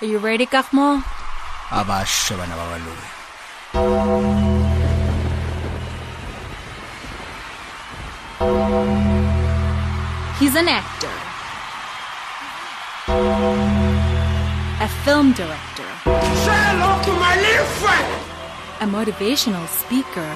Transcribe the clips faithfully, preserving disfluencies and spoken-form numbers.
Are you ready, Kakmo? Abasho bana babalungu. He's an actor, a film director, Say hello to my little friend. a motivational speaker,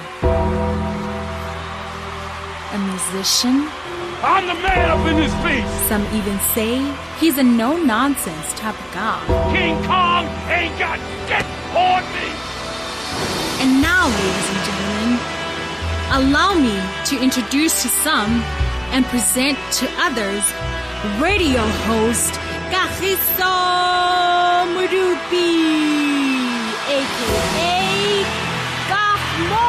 a musician. I'm the man up in this piece. Some even say he's a no-nonsense type of guy. King Kong ain't got shit on me. And now, ladies and gentlemen, allow me to introduce to some and present to others radio host Kagiso Modupi, aka Kakmo.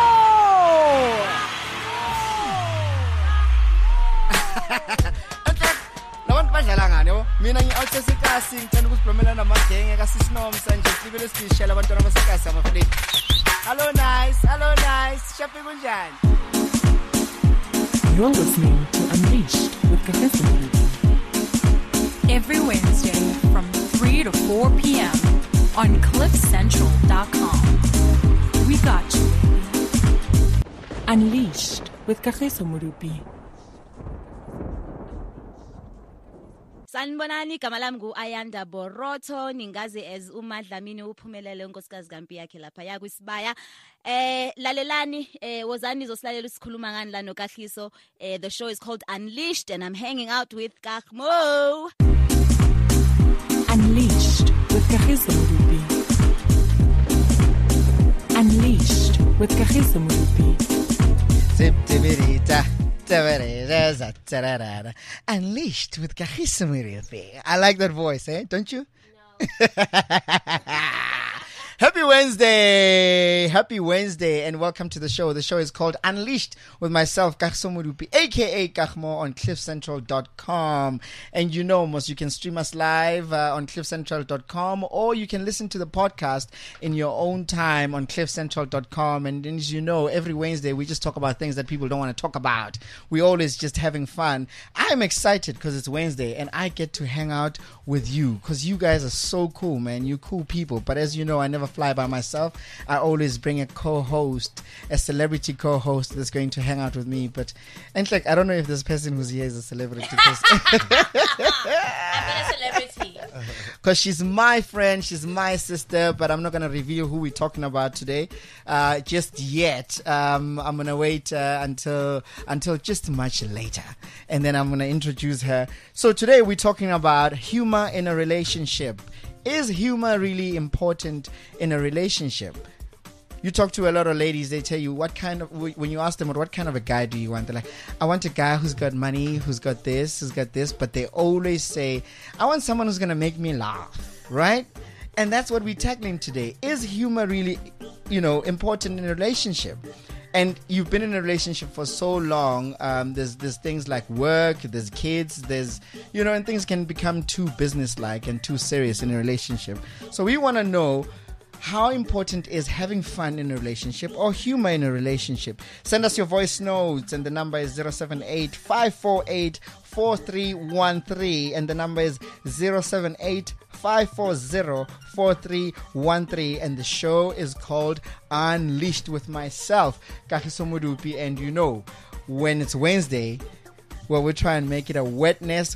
Labantu badlala ngani yabo? Mina ngi-out esikasi ngicela ukusibromela namagenge kasisinomsa nje sibele sishela abantwana basekasi amafredi. Hello nice, hello nice. Shapi kunjani? You're listening to Unleashed with Kagiso Modupi. Every Wednesday from three to four p.m. on cliff central dot com. We got you, baby. Unleashed with Kagiso Modupi. Sanibonani, igama lami ngu-Ayanda Boroto, ningazi as uMadlamini uphumelele unkosikazi kampi yakhe lapha yakwisibaya. Eh lalelani eh wozani nizosilalela isikhuluma ngani la noKagiso. Eh the show is called Unleashed and I'm hanging out with Kakmo. Unleashed with Kagiso Modupi. Unleashed with Kagiso Modupi. Ziptibirita. Unleashed with Kagiso Modupi. I like that voice, eh? Don't you? No. Happy Wednesday. Happy Wednesday and welcome to the show. The show is called Unleashed with myself, Kagiso Modupi, aka Kakmo, on cliff central dot com. And you know, most you can stream us live uh, on cliff central dot com or you can listen to the podcast in your own time on cliff central dot com. And as you know, every Wednesday we just talk about things that people don't want to talk about. We're always just having fun. I'm excited because it's Wednesday and I get to hang out with you because you guys are so cool, man. You cool people. But as you know, I never fly by myself. I always bring a co-host, a celebrity co-host that's going to hang out with me. But and like I don't know if this person who's here is a celebrity. Cause I'm a celebrity. Because she's my friend, she's my sister, but I'm not going to reveal who we're talking about today uh, just yet. Um, I'm going to wait uh, until until just much later, and then I'm going to introduce her. So today we're talking about humor in a relationship. Is humor really important in a relationship? You talk to a lot of ladies, they tell you what kind of, when you ask them what kind of a guy do you want, they're like, I want a guy who's got money, who's got this, who's got this, but they always say, I want someone who's going to make me laugh, right? And that's what we're tackling today. Is humor really, you know, important in a relationship? And you've been in a relationship for so long, um, there's there's things like work, there's kids, there's, you know, and things can become too business-like and too serious in a relationship. So we want to know, how important is having fun in a relationship or humor in a relationship? Send us your voice notes and the number is zero seven eight, five four eight, four three one three and the number is zero seven eight, five four zero, four three one three and the show is called Unleashed with myself, Kagiso Modupi, and you know, when it's Wednesday, well, we'll try and make it a Wetness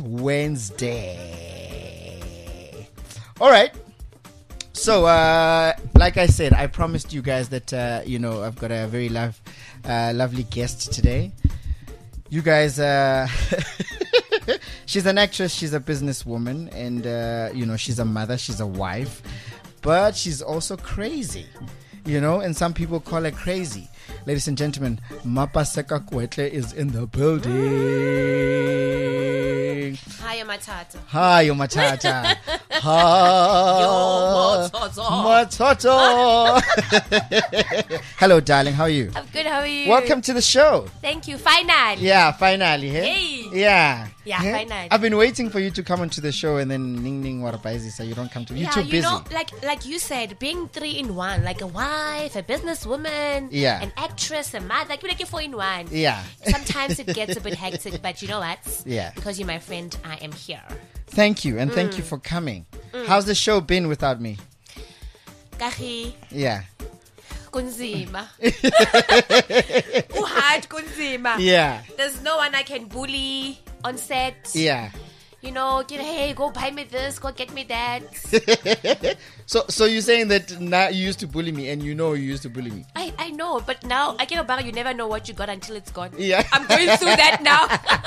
Wednesday. All right. So, uh, like I said, I promised you guys that, uh, you know, I've got a very love, uh, lovely guest today. You guys, uh, she's an actress, she's a businesswoman, and, uh, you know, she's a mother, she's a wife, but she's also crazy, you know, and some people call her crazy. Ladies and gentlemen, Mapaseka Kwetle is in the building. Hi, Matata. Hi, yo Matata. Hi, Yo, Matata. Hello, darling. How are you? I'm good. How are you? Welcome to the show. Thank you. Finally. Yeah, finally. Hey. Hey. Yeah. Yeah, Hey? finally. I've been waiting for you to come onto the show, and then ning ning warabaizi, so you don't come to. You're yeah, too busy. you know, like like you said, being three in one, like a wife, a businesswoman, Yeah. an actress, a mother, like, like a four in one. Yeah. Sometimes it gets a bit hectic, but you know what? Yeah. Because you're my friend, I am here. Thank you, and thank you for coming. How's the show been without me? Kahi, Yeah. kunzima. Uhard kunzima. Yeah. There's no one I can bully on set. Yeah. You know, get, hey, go buy me this, go get me that. So, so you're saying that now you used to bully me, and you know you used to bully me. I, I know, but now I get about you never know what you got until it's gone. Yeah. I'm going through that now.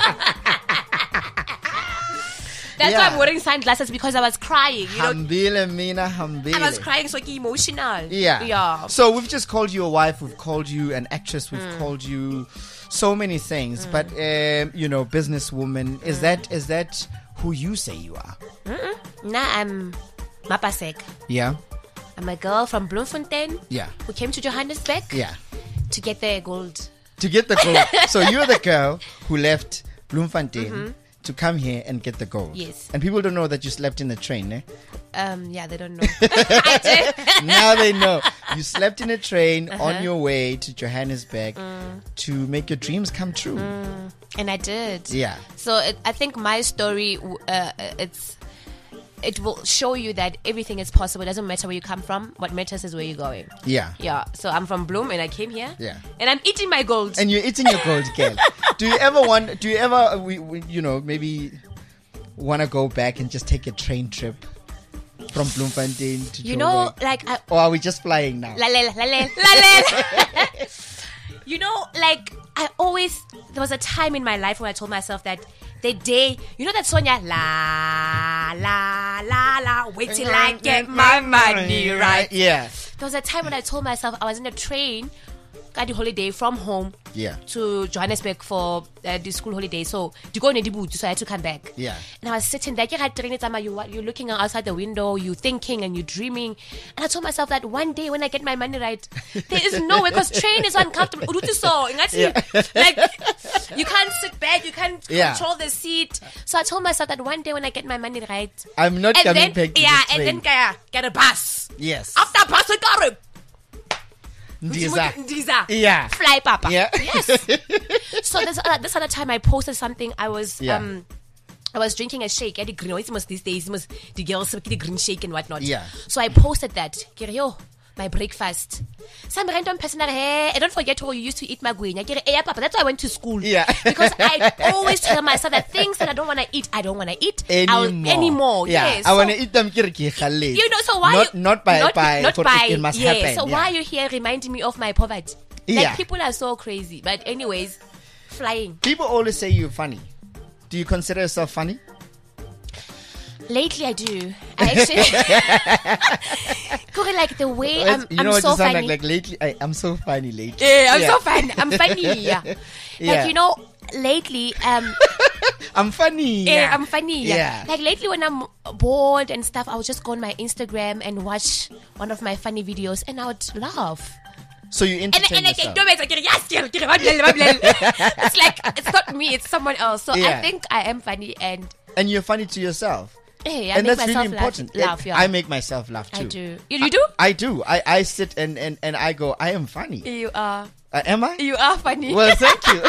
That's Yeah. why I'm wearing sunglasses, because I was crying. You know, Hambile mina hambile. I was crying so emotional. Yeah. Yeah. So we've just called you a wife. We've called you an actress. We've Mm. called you so many things. But um, you know, businesswoman. Is Mm. that is that who you say you are? Now I'm Mapasek. Yeah. I'm a girl from Bloemfontein Yeah. who came to Johannesburg Yeah. to get their gold. To get the gold. So you're the girl who left Bloemfontein to come here and get the gold. Yes. And people don't know that you slept in the train, eh? Um, yeah, they don't know. I did. Now they know. You slept in a train Uh-huh. on your way to Johannesburg Mm. to make your dreams come true. And I did. Yeah. So it, I think my story, uh, it's it will show you that everything is possible. It doesn't matter where you come from. What matters is where you're going. Yeah. Yeah. So I'm from Bloem and I came here. Yeah. And I'm eating my gold. And you're eating your gold, girl. Do you ever want, do you ever, uh, we, we, you know, maybe want to go back and just take a train trip from Bloemfontein to you know, Joburg? like I, Or are we just flying now? Lalel, lalel, lalel. You know, like I always, there was a time in my life when I told myself that the day, you know that Sonia, la, la, la, la, wait till I get my money right. Yeah. There was a time when I told myself I was in a train, got the holiday from home Yeah. to Johannesburg for uh, the school holiday. So, you go in the boot, so I had to come back. Yeah. And I was sitting there, you, you're looking outside the window, you're thinking and you're dreaming. And I told myself that one day when I get my money right, there is no way, because train is uncomfortable. Yeah. Like, you can't sit back, you can't Yeah. control the seat. So I told myself that one day when I get my money right, I'm not and coming then, back to yeah, this and train. then kaya, get a bus. Yes. After bus, we got it. Ndiza. Ndiza. Yeah. Fly, Papa. Yeah. Yes. So this other, this other time I posted something. I was Yeah. um, I was drinking a shake. Yeah, the green. It must these days. It must the girls make the green shake and whatnot. Yeah. So I posted that. Kere, yo, my breakfast. Some random person that, hey, and don't forget how you used to eat magwenya. Kere, eh, Papa. That's why I went to school. Yeah. Because I always tell myself that things that I don't want to eat, I don't want to eat I'll- Anymore. anymore. Yeah. Yes. I So- want to eat them kiriki you know, so why not you, not by not, by not for- by it must yeah, happen. So yeah. why are you here reminding me of my poverty? Like, Yeah. people are so crazy. But anyways, flying. People always say you're funny. Do you consider yourself funny? Lately, I do. I actually, Kore, like the way I'm, you I'm know what so you sound funny. like, like lately I, I'm so funny lately. yeah, I'm Yeah. so funny. I'm funny. Yeah. Like Yeah. you know, lately, um, I'm funny. yeah, I'm funny. Yeah. Yeah. Like lately, when I'm bored and stuff, I would just go on my Instagram and watch one of my funny videos, and I would laugh. So you And, entertain and I get yourself. dumb, I get yes, yeah, yeah, blah, blah, blah, blah. It's like it's not me, it's someone else. So Yeah. I think I am funny, and And you're funny to yourself. hey, I and make that's myself really important. laugh. laugh yeah. I make myself laugh too. I do. You, you do? I do. I, I sit and, and, and I go, I am funny. You are. Uh, am I? You are funny. Well, thank you.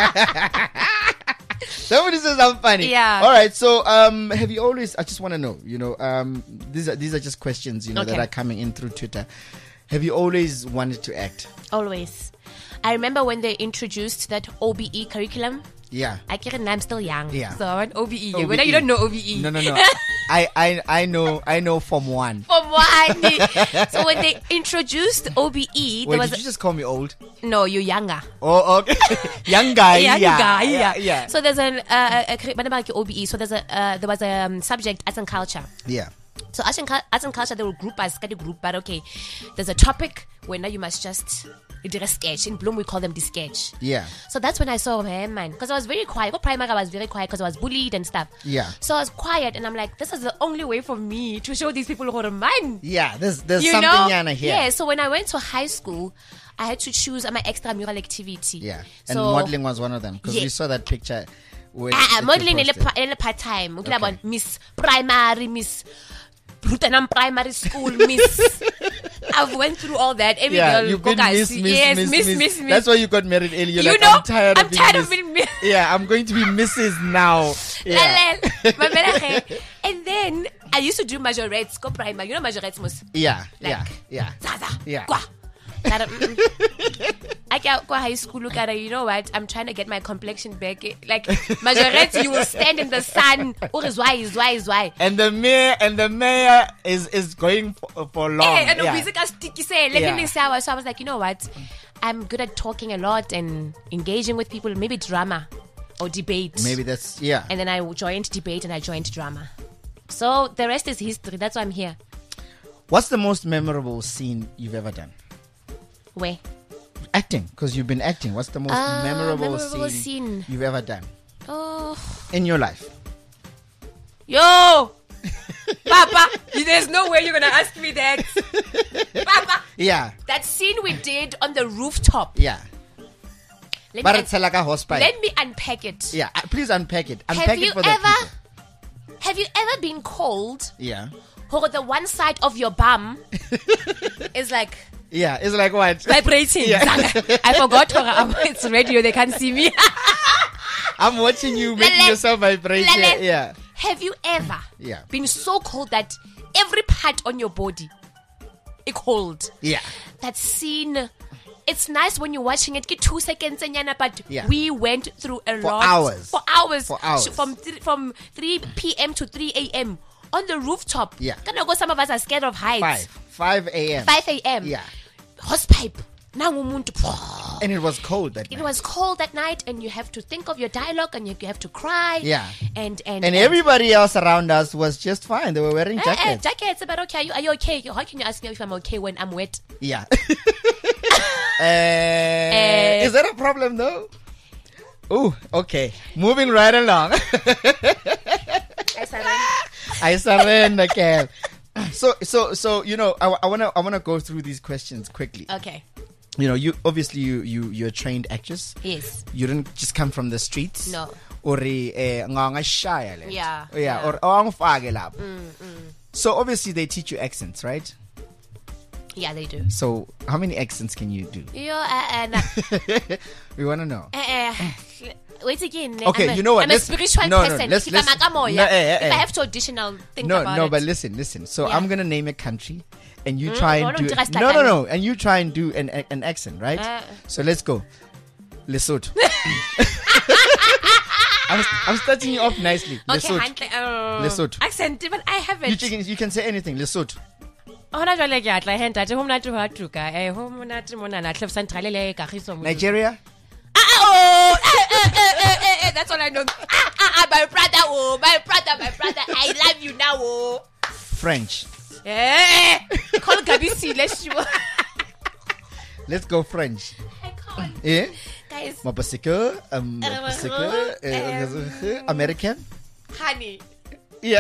Somebody says I'm funny. Yeah. All right. So, um, have you always? I just want to know. You know, um, these are these are just questions. You know, Okay. that are coming in through Twitter. Have you always wanted to act? Always. I remember when they introduced that O B E curriculum. Yeah. I can't. I'm still young. Yeah. So I want O B E. O B E. Whether you don't know O B E. No, no, no. I, I, I know. I know from one. From what? So when they introduced O B E, Wait, there was did you just call me old? no, you're younger. Oh, okay. Young guy. Young yeah, guy, yeah, yeah. yeah. So there's an uh, a, a, a, O B E. So there's a uh, there was a um, subject arts and culture. Yeah. So arts and, cu- arts and culture, they will group us, kind of group, but okay, there's a topic where now you must just do a sketch. In Bloem, we call them the sketch. Yeah. So that's when I saw, hey, man, because I was very quiet. Got primary, I was very quiet because I was bullied and stuff. Yeah. So I was quiet, and I'm like, this is the only way for me to show these people who are mine. Yeah. There's there's You something know? yana here. Yeah. So when I went to high school, I had to choose my extramural activity. Yeah. And so, modeling was one of them because Yeah. we saw that picture. Where, Ah, that ah, you modeling is posted. part time. Okay. Okay. Miss Primary, Miss Rutenham Primary School, Miss. I've went through all that. Every Yeah, girl, you've go been guys, miss, miss, yes, miss, miss, miss, miss, miss. That's why you got married early. You're You like, know, I'm tired I'm of being tired miss. of being miss. Yeah, I'm going to be Missus now. Yeah. Lalel, my melage. And then I used to do majorettes, go primer. You know majorettes, mus? Yeah, Like- yeah, yeah. Zaza. Yeah. Kwa. That, mm-mm. I can't go high school. Look at it. You know what? I'm trying to get my complexion back. Like majorettes, you will stand in the sun. Oh, is why, is why, is why. And the mayor and the mayor is is going for, for long. Eh, and yeah. music is sticky say, let Yeah. me sour. So I was like, you know what? I'm good at talking a lot and engaging with people. Maybe drama or debate. Maybe that's yeah. And then I joined debate and I joined drama. So the rest is history. That's why I'm here. What's the most memorable scene you've ever done? Where? Acting, because you've been acting. What's the most Ah, memorable, memorable scene, scene. you've ever done Oh, in your life? yo, Papa, there's no way you're gonna ask me that, Papa. Yeah, That scene we did on the rooftop. yeah. Let But me, it's like a hospital. let me unpack it. Yeah, uh, please unpack it. Unpack Have it you for the ever, people. have you ever been cold? Yeah, Or the one side of your bum is like yeah. It's like what? vibrating. Yeah. I forgot. Hore, it's radio. They can't see me. I'm watching you making Lele. yourself vibrate. Yeah, Lele. yeah. Have you ever Yeah. been so cold that every part on your body is cold? Yeah. That scene, it's nice when you're watching it. Get two seconds and yana, but Yeah. we went through a For lot hours. for hours, For hours. Sh- from th- from three p.m. to three a.m. on the rooftop. Yeah. Kind of go. Some of us are scared of heights. Five. Five a.m. five a.m. Yeah. Hosepipe. Nangu umuntu. And it was cold that It night. was cold that night, and you have to think of your dialogue, and you, you have to cry. Yeah. And and And everybody else around us was just fine. They were wearing Eh, eh, jackets. jackets. But okay, are you, are you okay? How can you ask me if I'm okay when I'm wet? Yeah. uh, is that a problem though? Oh, okay. Moving right along. I surrender, Kel. So, so, so you know, I, I wanna, I wanna go through these questions quickly. Okay. You know, you obviously you, you, you're a trained actress. Yes. You didn't just come from the streets. No. Or eh, ngangashaya le. Yeah, Yeah. yeah. Or or angifake lapho. So obviously they teach you accents, right? Yeah, they do. So how many accents can you do? Yo, uh, uh, nah. We want to know. uh, uh, wait again. Okay, I'm a, you know what, I'm a let's- spiritual no, no, person. let's- If let's- I'm a gamoya, no, eh, eh, if eh. I have to audition, I'll think No, about no, it. but listen, listen. So Yeah. I'm gonna name a country, and you Mm, try no, and no, do just no, like no, that. no, and you try and do an an accent, right? Uh. So let's go, Lesotho. I'm, I'm starting you off nicely. Okay, Lesotho. hantle, uh, Lesotho. accent, but I haven't. You can you can say anything, Lesotho. Hona jwale ke atla he ntate ho monate ho atuka eh ho monate mona na Cliff Central le Kagiso mo Nigeria. ah oh eh, eh, eh, eh, eh, eh, that's all I know ah ah ah my brother oh my brother my brother I love you now oh French. eh call Gabisi let's you Let's go French. I can't Yeah. guys Mapasika, um, Uh, mapasika, uh, American. honey Yeah.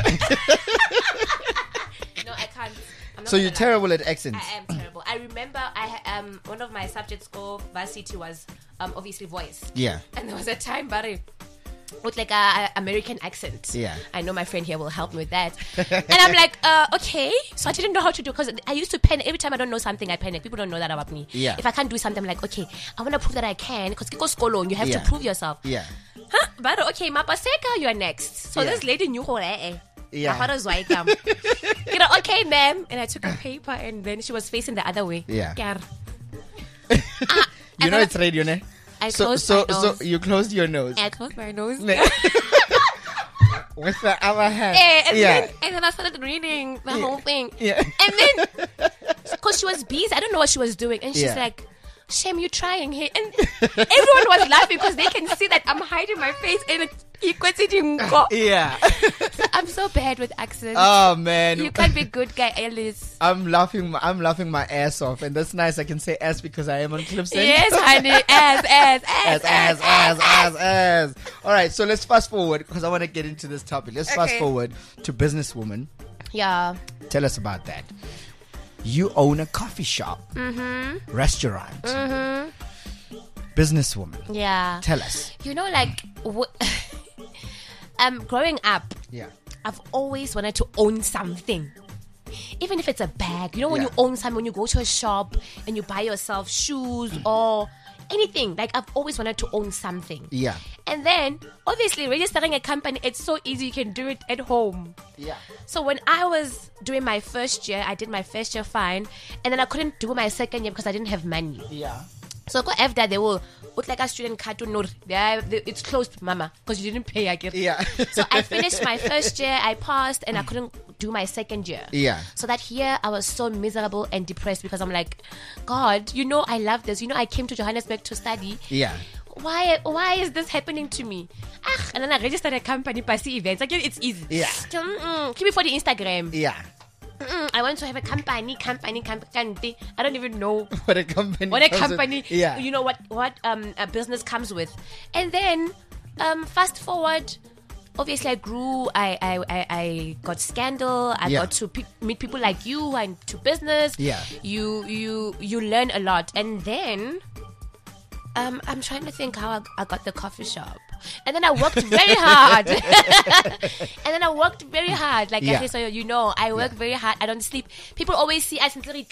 no I can't I'm not So gonna you're lie. terrible at accents. I am terrible. I remember I ha- um one of my subjects for varsity was um obviously voice. Yeah. And there was a time, Barry, with like a, a American accent. Yeah. I know my friend here will help me with that. And I'm like, uh, okay. So I didn't know how to do because I used to panic every time I don't know something. I panic. People don't know that about me. Yeah. If I can't do something, I'm like, okay, I want to prove that I can because Kiko Skolo, you have Yeah. to prove yourself. Yeah. Huh? But okay, Mapaseka, you are next. So Yeah. this lady knew her. Eh, eh. Yeah. How does I come? You know, okay, ma'am. And I took a paper, and then she was facing the other way. Yeah. Ker. You And know then it's radio, ne? I So closed so my so nose. you closed your nose. I closed my nose. Ne- With the other hand. Eh, and, Yeah. then, and then I started reading the Yeah. whole thing. Yeah. And then, because she was busy, I don't know what she was doing. And she's Yeah. like, Shem, you trying here. And everyone was laughing because they can see that I'm hiding my face. And he quits it in go. Yeah. I'm so bad with accents. Oh man. You can't be good guy, Alice. I'm laughing. I'm laughing my ass off, and that's nice. I can say ass because I am on Clips. Yes, honey. Ass, ass, ass, Ass, ass, ass, ass, ass. All right, so let's fast forward because I want to get into this topic. Let's fast Okay. forward to businesswoman. Yeah. Tell us about that. You own a coffee shop, Mm-hmm. restaurant, businesswoman. Yeah. Tell us. You know, like, w- um, growing up, Yeah. I've always wanted to own something. Even if it's a bag. You know, when Yeah. you own something, when you go to a shop and you buy yourself shoes or anything. Like, I've always wanted to own something. Yeah. And then, obviously, registering a company, it's so easy. You can do it at home. Yeah. So when I was doing my first year, I did my first year fine. And then I couldn't do my second year because I didn't have money. Yeah. So after they will, put like a student card to know it's closed, mama, because you didn't pay. I guess. Yeah. So I finished my first year, I passed, and I couldn't do my second year. Yeah. So that year I was so miserable and depressed because I'm like, God, you know I love this. You know I came to Johannesburg to study. Yeah. Why? Why is this happening to me? Ah, and then I registered a company, Pasi Events. Like it's easy. Yeah. Mm-mm. Keep it for the Instagram. Yeah. Mm-mm. I want to have a company, company, company. I don't even know What a company. what a comes with- company. Yeah. You know what? What um a business comes with, and then um fast forward. Obviously, I grew. I I I, I got Scandal. I Yeah. got to pe- meet people like you and to business. Yeah. You you you learn a lot, and then um I'm trying to think how I, I got the coffee shop. And then I worked very hard. And then I worked very hard. Like, Yeah. okay, so you know, I work Yeah. very hard. I don't sleep. People always see us and say,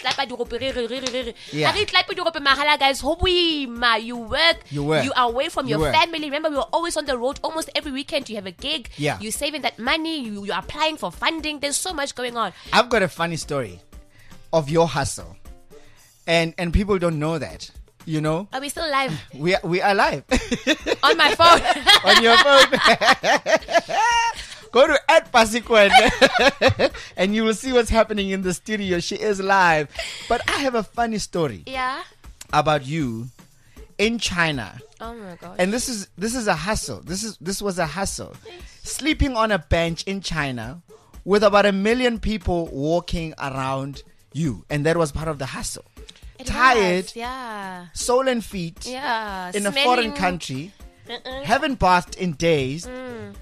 Yeah. guys, you work. You work. You are away from You your work. family. Remember, we were always on the road. Almost every weekend, you have a gig. Yeah. You're saving that money. You, you're applying for funding. There's so much going on. I've got a funny story of your hustle, and and people don't know that. You know, Are we still alive? we are, we are live On my phone. on your phone. Go to at Pasikwen and you will see what's happening in the studio. She is live. But I have a funny story Yeah. about you in China. Oh my gosh. And this is this is a hustle. This is this was a hustle. Sleeping on a bench in China with about a million people walking around you. And that was part of the hustle. It Tired, was, yeah. soul and feet, Yeah. in a Smelling- foreign country, Uh-uh. haven't bathed in days. Mm.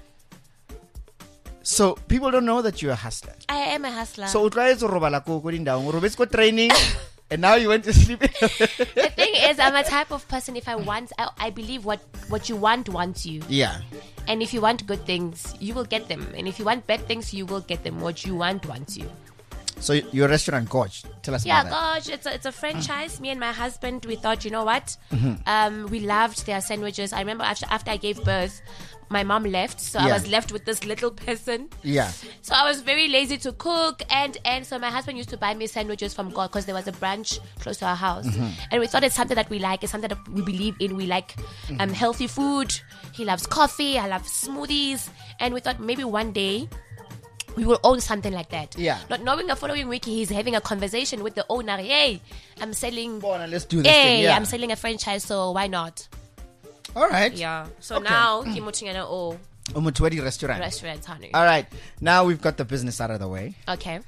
So people don't know that you're a hustler. I am a hustler. So o try to robala ko ko dindaong. O robes ko training and now you went to sleep. The thing is, I'm a type of person, if I want, I, I believe what, what you want wants you. Yeah. And if you want good things, you will get them. And if you want bad things, you will get them. What you want wants you. So your restaurant, Gorge, tell us Yeah, about that. gosh, it's a, it's a franchise. Me and my husband, we thought, you know what? Mm-hmm. Um, we loved their sandwiches. I remember after, after I gave birth, my mom left. So I Yeah. was left with this little person. Yeah. So I was very lazy to cook, and and so my husband used to buy me sandwiches from God because there was a branch close to our house, and we thought it's something that we like, it's something that we believe in. We like um, healthy food. He loves coffee. I love smoothies, and we thought maybe one day we will own something like that. Yeah. Not knowing the following week he's having a conversation with the owner. Hey, I'm selling. Bona, let's do this Hey, thing. Yeah. I'm selling a franchise, so why not? All right. Yeah. So Okay. now Kimutingana O Umutwedi restaurant. restaurant, honey. All right. Now we've got the business out of the way. Okay.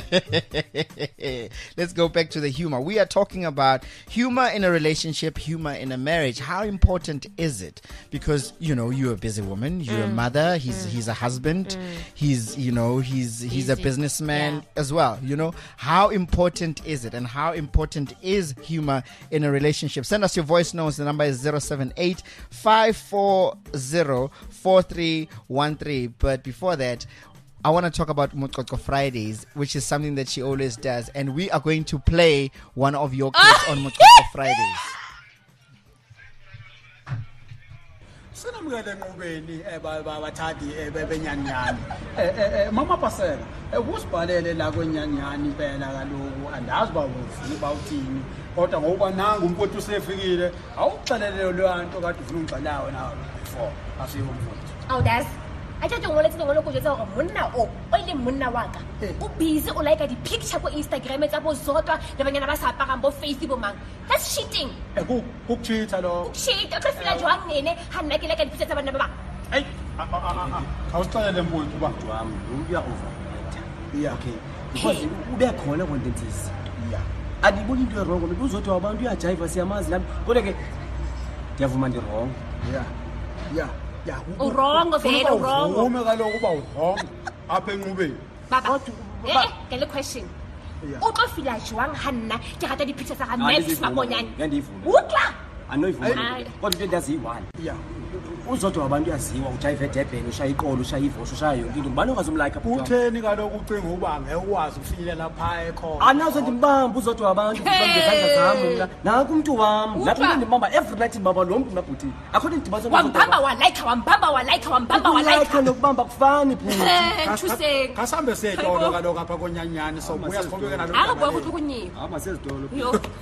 Let's go back to the humor. We are talking about humor in a relationship, humor in a marriage. How important is it? Because, you know, you're a busy woman, you're a mother, he's he's a husband, he's, you know, he's he's a Busy. businessman Yeah. as well, you know? How important is it? And how important is humor in a relationship? Send us your voice notes. The number is zero seven eight, five four zero, four three one three. But before that, I want to talk about Motkoko Fridays, which is something that she always does. And we are going to play one of your clips on Motkoko Fridays. Sinamukele enqubeni abathandi bebenyanyani eh mama pasela ukusibhalele la kwenyanyani impela kaloku andazi ba ufuna bawuthini kodwa ngoba nanga umfowethu usefikile awuxelele lwanto kade ufuna ungixelawe nawe before asiyo umfowethu Oh, that's. I just don't want to go to the Munna or only Munna Waka. Who busy or like a picture for Instagram, it's about Zota, the Vanabasa Parambo Facebook man. That's cheating. eh ku ukuchitha lo Shit, I feel like one nene, and make it like a picture of another. hey awuxelele mfowethu ba wami uya-overacta yeah okay because ube khona kontentisi yeah andiboni into erongo mina uzothi abantu uyajayiva siyamazi nami kodwa ke ndiyavuma ndi-wrong yeah yeah yeah Wrong of it, wrong. ume kaloku uba wrong apha enqubeni Baba, eh, get a question. Yeah. Uto fila juang hanna, ke rata di pictures tsa Max Andivumi. Mabonyane. Ngiyandivuma. Utla. andinoyivuma Hayi. kodwa into endiyaziyi-one yeah uzodwa wabantu uyaziwa ujayive edebheni ushaya iqolo ushaya ivosho ushaya yonke into ngubani ongazumlayikha utheni kaloku ucinga uba ngeke ukwazi ukufinyelela phaya ekhona anazo ndimbamba uzodwa wabantu ngezandla zami mna naku umntu wam lapho into ndimbamba every night ndimbamba lo mntu mnabhuti akho nto ndidibanisa wambamba walayikha wambamba walayikha wambamba walayikha nokubamba kufani thuseng kasambe setolo kaloku apha konyanyani sobuya sikhuleke nalo akabuya ukuthi kunyiwe hamba sezitolo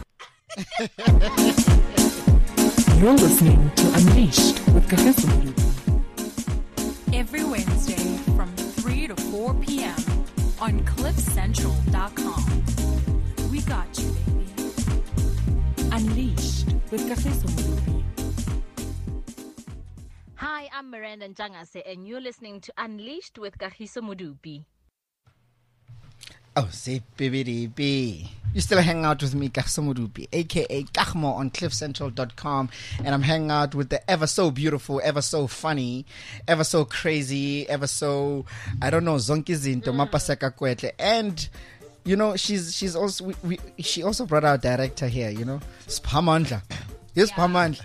You're listening to Unleashed with Kagiso Moruti. Every Wednesday from three to four p.m. on cliff central dot com. We got you, baby. Unleashed with Kagiso Moruti. Hi, I'm Miranda Njangase, and you're listening to Unleashed with Kagiso Moruti. Oh, say baby B. You still hang out with me, Kagiso Moruti, aka Kagmo, on cliff central dot com, and I'm hanging out with the ever so beautiful, ever so funny, ever so crazy, ever so I don't know, zonke zinto mapaseka kwetle, and you know she's she's also we, we, she also brought our director here, you know, Sphamandla. Yes, Sphamandla.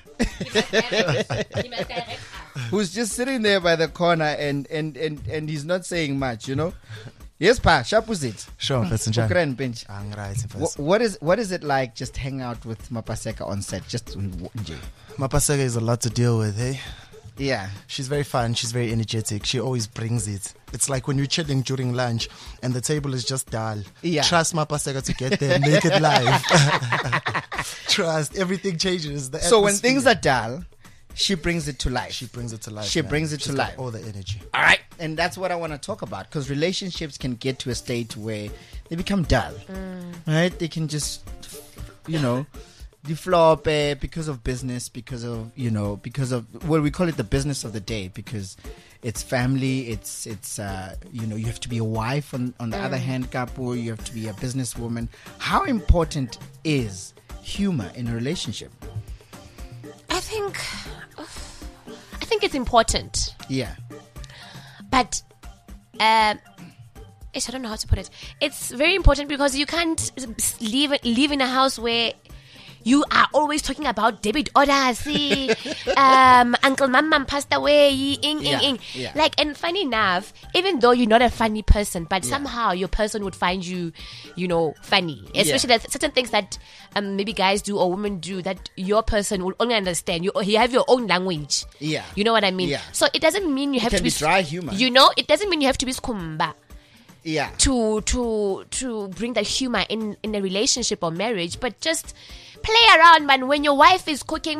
Who's just sitting there by the corner and and and and he's not saying much, you know. Yes, Pa, Shapuzit. Sure, that's in Bench. What, what is what is it like just hang out with Mapaseka on set? Just Mapaseka is a lot to deal with, hey? Yeah. She's very fun, she's very energetic. She always brings it. It's like when you're chilling during lunch and the table is just dull. Yeah. Trust Mapaseka to get there, make it live. Trust, everything changes. The so when atmosphere. things are dull, she brings it to life. She brings it to life. She man. brings it She's to got life. All the energy. All right. And that's what I want to talk about, because relationships can get to a state where they become dull. Mm. Right? They can just, you know, deflop uh, because of business, because of, you know, because of, well, we call it the business of the day, because it's family, it's, it's uh, you know, you have to be a wife on, on the Mm. other hand, Kapu, you have to be a businesswoman. How important is humor in a relationship? I think, I think it's important, Yeah. but um, ish, I don't know how to put it. It's very important because you can't live live in a house where you are always talking about debit orders. See, um, Uncle Mama passed away. Ing, ing, Yeah, ing. yeah. Like, and funny enough, even though you're not a funny person, but Yeah. somehow your person would find you, you know, funny. Especially Yeah. that certain things that um, maybe guys do or women do that your person will only understand. You, you have your own language. Yeah. You know what I mean? Yeah. So it doesn't mean you It have can to be s- dry humor. You know, it doesn't mean you have to be skumba Yeah. to to to bring that humor in in a relationship or marriage, but just play around, man. When your wife is cooking,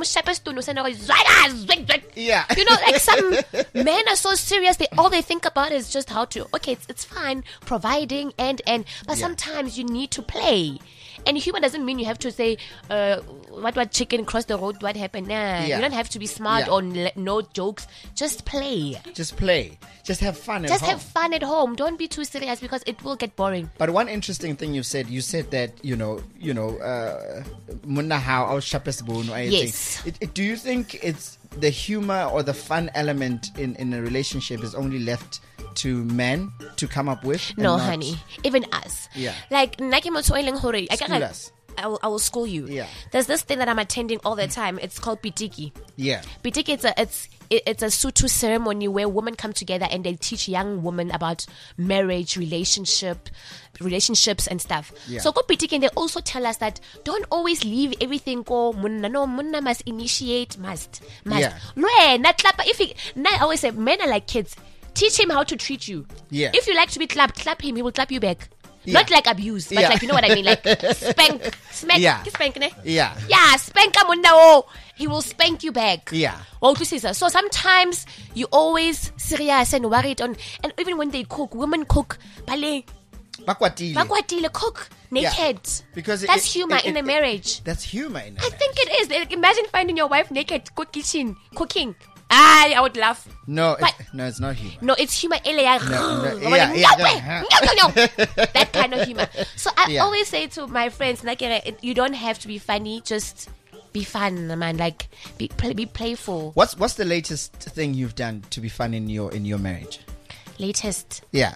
Yeah. you know, like some men are so serious. They all they think about is just how to. Okay, it's, it's fine providing and and, but Yeah. sometimes you need to play. And humor doesn't mean you have to say, uh, what, what chicken crossed the road, what happened? Nah, Yeah. you don't have to be smart Yeah. or le- no jokes. Just play. Just play. Just have fun at Just home. have fun at home. Don't be too serious because it will get boring. But one interesting thing you said, you said that, you know, you know, uh, muna how our sharpest bone. I Yes. think. It, it, do you think it's the humor or the fun element in, in a relationship is only left to men to come up with? and No, not- honey. Even us. Yeah. Like, naki motho e leng hore, I School can- us. I will, I will school you. Yeah. There's this thing that I'm attending all the time. It's called Pitiki. Yeah. Pitiki, it's a it's it, it's a Sutu ceremony where women come together and they teach young women about marriage, relationship, relationships and stuff. Yeah. So go Pitiki, and they also tell us that don't always leave everything go munna. No, munna must initiate, must must. Yeah. Lwe, na clap- If he, na, I always say men are like kids. Teach him how to treat you. Yeah. If you like to be clapped, clap him. He will clap you back. Yeah. Not like abuse, but Yeah. like, you know what I mean? Like spank, smack, Yeah. spank, ne? Yeah. Yeah, spank him on the wall. He will spank you back. Yeah. Well, to Caesar. So sometimes you always serious and worried on, and even when they cook, women cook, bale, Bakwatile. bakwatile, cook naked. Because it- that's it- humor it- in it- a marriage. That's humor in I it. think it is. Like, imagine finding your wife naked, cook kitchen, cooking. Ah, I would laugh. No, But- it's, no, it's not humor. No, it's humor. ele ya- No, no, I'm yeah, like, yeah, "No way, yeah. no, no, no." That kind of humor. So I Yeah. always say to my friends, like, eh, it- you don't have to be funny. Just be fun, man. Like, be play, be playful. What's what's the latest thing you've done to be fun in your in your marriage? Latest. Yeah.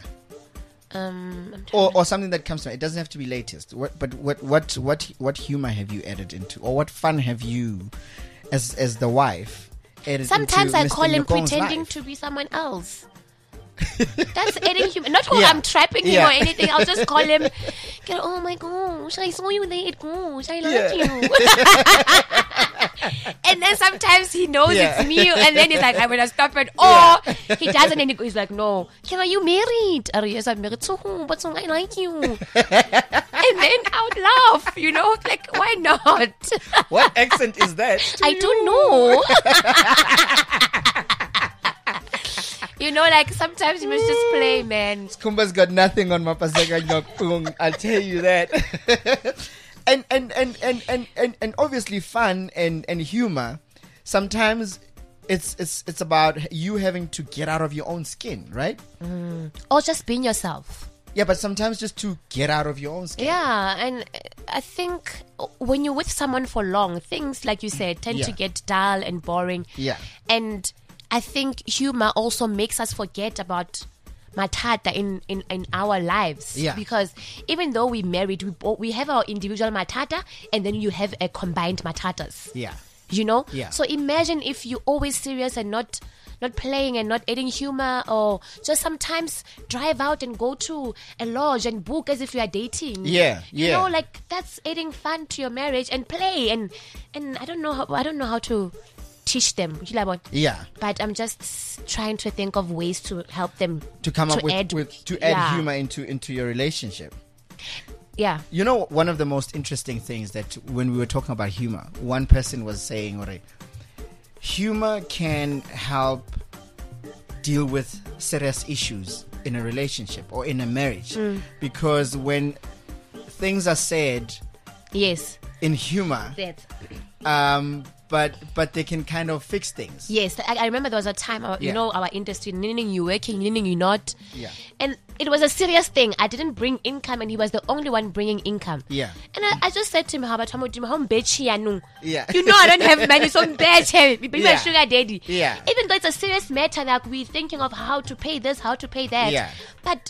Um, I'm trying Or, to- or something that comes to it doesn't have to be latest. What, but what, what, what, what humor have you added into, or what fun have you, as as the wife, edit Sometimes into I Mister call him Nyokong's pretending life. to be someone else. That's adding human. Not who Yeah. I'm trapping him Yeah. or anything. I'll just call him. Get, oh my gosh, I saw you there. Gosh, I love Yeah. you. And then sometimes he knows Yeah. it's me, and then he's like, I'm gonna stop it. Or he doesn't, and he- he's like, no. Can are you married? Are yes, I'm married. So, but so I like you. And then I would laugh. You know, like why not? What accent is that? I don't know. You know, like sometimes you must just play, man. Kumba's got nothing on Mapaseka Nyokong, I'll tell you that. and, and, and, and, and, and, and obviously fun and, and humor, sometimes it's, it's, it's about you having to get out of your own skin, right? Mm. Or just being yourself. Yeah, but sometimes just to get out of your own skin. Yeah, and I think when you're with someone for long, things, like you said, tend Yeah. to get dull and boring. Yeah. And I think humor also makes us forget about matata in, in, in our lives. Yeah. Because even though we're married, we, bo- we have our individual matata, and then you have a combined matatas. Yeah. You know? Yeah. So imagine if you're always serious and not not playing and not adding humor, or just sometimes drive out and go to a lodge and book as if you are dating. Yeah, You yeah. know, like that's adding fun to your marriage, and play, and and I don't know how I don't know how to teach them. You know what? Yeah. But I'm just trying to think of ways to help them To come up with, add, with to add yeah. humor into, into your relationship. Yeah. You know, one of the most interesting things that when we were talking about humor, one person was saying, "Ore, humor can help deal with serious issues in a relationship or in a marriage, Mm. because when things are said, yes, in humor, That's um, but but they can kind of fix things." Yes, I, I remember there was a time, our, you Yeah. know, our industry, meaning you working, meaning you not. Yeah. And it was a serious thing. I didn't bring income, and he was the only one bringing income. Yeah. And I, I just said to him, how about how Yeah. You know, I don't have money, so bad. Be my Yeah. sugar daddy. Yeah. Even though it's a serious matter, like we're thinking of how to pay this, how to pay that. Yeah. But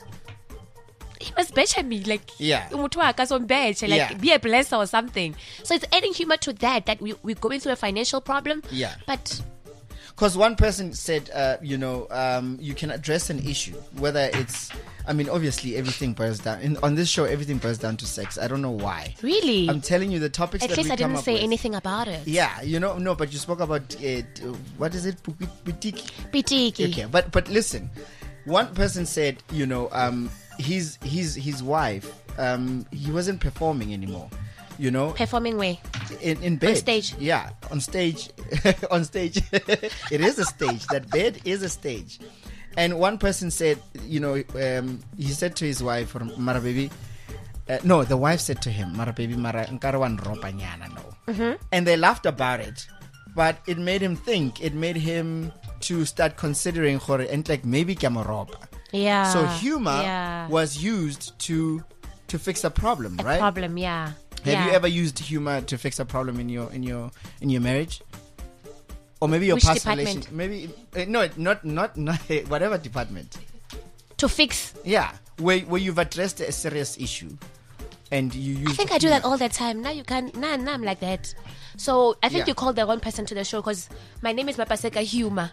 he was better me, like Yeah. umuthu waka so better, like Yeah. be a blesser or something. So it's adding humor to that. That we we're going through a financial problem. Yeah. But Because one person said, uh, you know, um, you can address an issue, whether it's, I mean, obviously everything boils down, in, on this show, everything boils down to sex. I don't know why. Really? I'm telling you the topics at that least we I come didn't up say with. anything about it. Yeah, you know, no, but you spoke about, uh, what is it? Bitiki? Bitiki. Okay, but, but listen, one person said, you know, um, his, his, his wife, um, he wasn't performing anymore. You know, Performing way. in, in bed. On stage. Yeah, on stage. on stage. It is a stage. That bed is a stage. And one person said, you know, um, he said to his wife, Mara baby, uh, no, the wife said to him, Mara baby, Mara nkarawan ropa nyana no. Mhm. And they laughed about it, but it made him think. It made him to start considering gore and like maybe kamoropa. Yeah. So humor yeah. was used to to fix a problem, a right? problem, yeah. Have yeah. you ever used humor to fix a problem in your in your in your marriage, or maybe your Which past department? relationship? Maybe uh, no, not not not whatever department. To fix? Yeah, where where you've addressed a serious issue, and you use. I think I do that all the time. Now you can. Now, now I'm like that. So I think Yeah. you called the wrong person to the show because my name is Mapaseka Humor.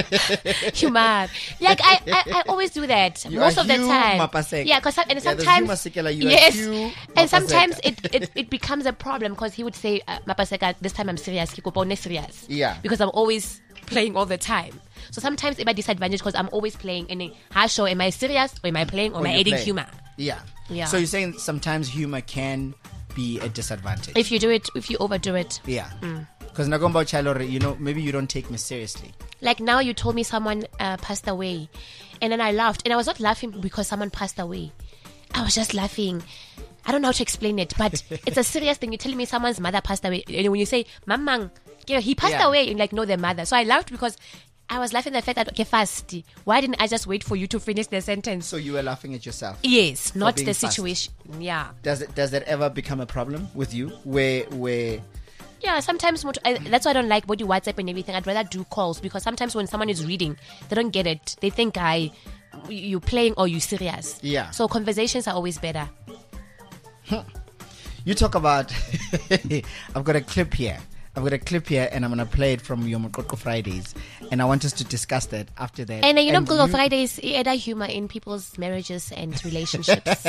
Humor. Like I, I, I always do that You most are of the Hugh time. Mapaseka. Yeah, because and Yeah, there's sometimes Hugh Masekela, you are yes, Hugh and sometimes Mapaseka. it, it it becomes a problem because he would say uh, Mapaseka, this time I'm serious. Kikopone serious. Yeah. Because I'm always playing all the time. So sometimes it might disadvantage because I'm always playing. And how show am I serious or am I playing or am I you adding play. humor? Yeah. Yeah. So you're saying sometimes humor can be a disadvantage. If you do it, if you overdo it. yeah. Mm. Because Nagomba Chalore, you know, maybe you don't take me seriously. Like now you told me someone uh, passed away and then I laughed and I was not laughing because someone passed away. I was just laughing. I don't know how to explain it, but it's a serious thing. You're telling me someone's mother passed away. And when you say, Mamang, you know, he passed Yeah. away, and like, no, their mother. So I laughed because I was laughing at the fact that, okay, fast. Why didn't I just wait for you to finish the sentence? So you were laughing at yourself. Yes, for not being the fast. situation. Yeah. Does it does that ever become a problem with you where where Yeah, sometimes mot- I, that's why I don't like body WhatsApp and everything. I'd rather do calls because sometimes when someone is reading, they don't get it. They think I you playing or you serious. Yeah. So conversations are always better. you talk about I've got a clip here I've got a clip here, and I'm gonna play it from your Mokoko Fridays, and I want us to discuss that after that. And uh, you know, Mokoko you- Fridays, it add humor in people's marriages and relationships.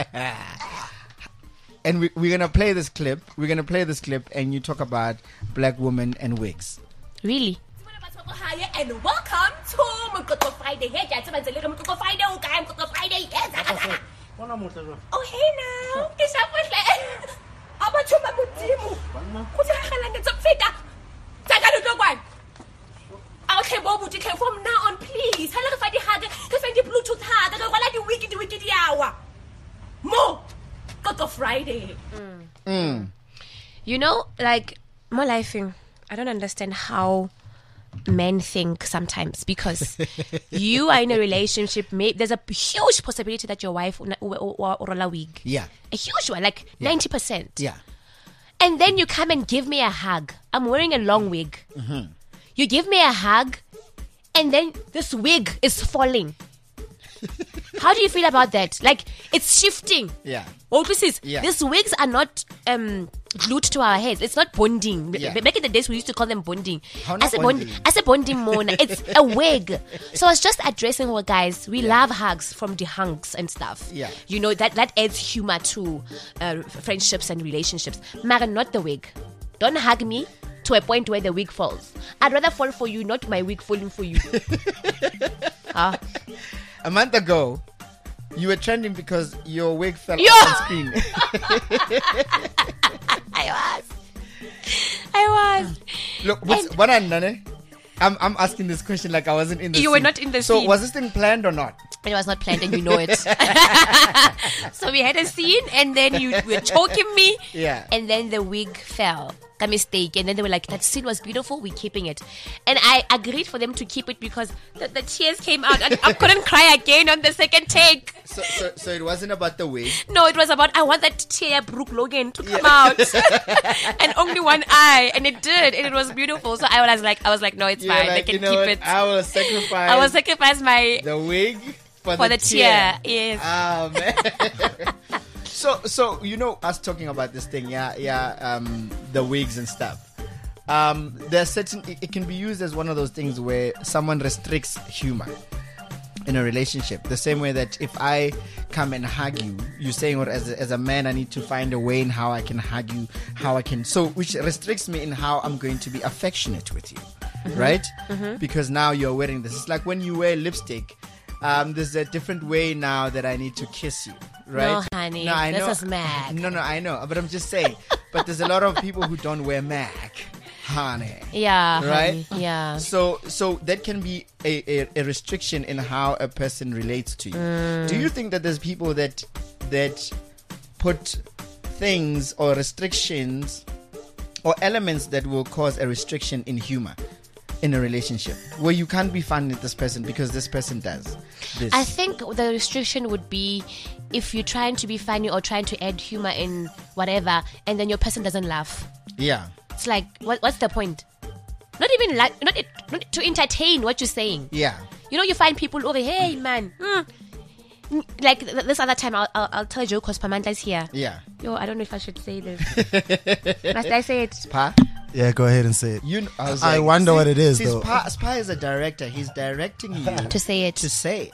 And we, we're gonna play this clip. We're gonna play this clip, and you talk about black women and wigs. Really? Hi, and welcome to Mokoko Friday. Hey, that's a little Mokoko Friday. Okay, Mokoko Friday. Yes. Oh, hey now. It's up with that. About you, Mamutimu. Who's a hand that's a figure? Tagalu one. Okay, Bobu, you can from now on, please. Hello, Friday Hag, because I the Bluetooth Hag, I like the wicked, wicked hour. More. Mokoko Friday. Mm. You know, like, more lifing. I don't understand how men think sometimes, because you are in a relationship, maybe there's a huge possibility that your wife will roll a wig. Yeah. A huge one, like Yeah. ninety percent. Yeah. And then you come and give me a hug. I'm wearing a long wig. Mm-hmm. You give me a hug, and then this wig is falling. How do you feel about that? Like, it's shifting. Yeah. Oh, this is Yeah. these wigs are not um, glued to our heads. It's not bonding. B- Yeah. Back in the days, we used to call them bonding. How not As a bond, bonding? as a bonding mona, it's a wig. So I was just addressing our guys. We love hugs from the hunks and stuff. Yeah. You know that that adds humor to uh, friendships and relationships. Mara, not the wig. Don't hug me to a point where the wig falls. I'd rather fall for you, not my wig falling for you. Ah. A month ago, you were trending because your wig fell Yo! off on screen. I was. I was. Look, what's, what I done? I'm I'm asking this question like I wasn't in the You scene. were not in the so scene. was this thing planned or not? It was not planned, and you know it. So we had a scene, and then you were choking me, Yeah. and then the wig fell. A mistake, and then they were like, "That scene was beautiful. We're keeping it," and I agreed for them to keep it because the, the tears came out, and I couldn't cry again on the second take. So, so so it wasn't about the wig. No, it was about I want that tear Brooke Logan to come out, and only one eye, and it did, and it was beautiful. So I was like, I was like, no, it's You're fine. like, I can you know keep what? it. I will sacrifice. I will sacrifice my the wig for, for the, the tear. tear. Yes. Ah man. so so you know us talking about this thing, yeah yeah um the wigs and stuff. Um, there's certain it, it can be used as one of those things where someone restricts humor in a relationship. The same way that if I come and hug you, you're saying, or as a, as a man, I need to find a way in how I can hug you, how I can, so which restricts me in how I'm going to be affectionate with you, Mhm. right? Mhm. Because now you're wearing this. It's like when you wear lipstick. Um, there's a different way now that I need to kiss you, right? No, honey, No, I this know. is MAC. No, no, I know, but I'm just saying. But there's a lot of people who don't wear MAC, honey. Yeah, Right. honey, yeah. So, so that can be a, a, a restriction in how a person relates to you. Mm. Do you think that there's people that that put things or restrictions or elements that will cause a restriction in humor in a relationship where you can't be fun with this person because this person does this? I think the restriction would be if you're trying to be funny or trying to add humor in whatever, and then your person doesn't laugh. Yeah. It's like, what, what's the point? Not even like, not, not to entertain what you're saying. Yeah. You know, you find people over, hey man, mm, mm, like th- this other time, I'll, I'll, I'll tell a joke because Pamantla's here. Yeah. Yo, I don't know if I should say this. Must I say it? Spa? Yeah, go ahead and say it. You, I, was I like, wonder see- what it is, see, though. Spa, Spa is a director. He's directing you To say it. To say it.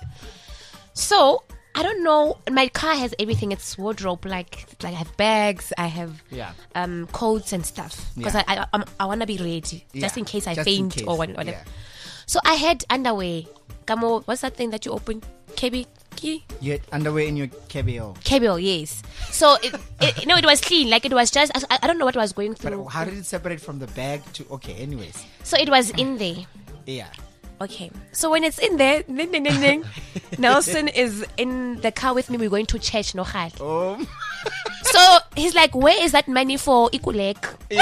So, I don't know. My car has everything. It's wardrobe. Like, like I have bags. I have Yeah. um, coats and stuff. Because Yeah. I, I, I'm- I want to be ready. Just Yeah. in case I Just in faint case. or what- whatever. Yeah. So, I had underwear. Kamo, what's that thing that you open? K B? K? You had underwear in your K B O. K B O, yes. So, it, it, no, it was clean. Like, it was just, I, I don't know what I was going through. But how did it separate from the bag to? Okay, anyways. So, it was in there. Yeah. Okay. So when it's in there, ding, ding, ding, ding, Nelson is in the car with me. We're going to church, no hal. Oh. So he's like, where is that money for Ikulek? Yeah.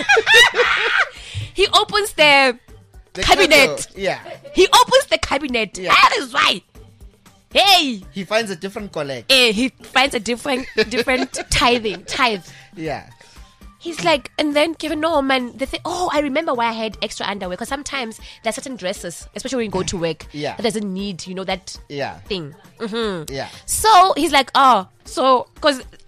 He opens the, The cabinet. candle, yeah. He opens the cabinet. That is why. Hey. He finds a different collect. Eh, he finds a different, different tithing, tithe. Yeah. He's like, and then Kevin, no man, they think, oh, I remember why I had extra underwear. Because sometimes there are certain dresses, especially when you go to work, Yeah. that doesn't need, you know, that Yeah. thing. Mm-hmm. Yeah. So he's like, oh, so, because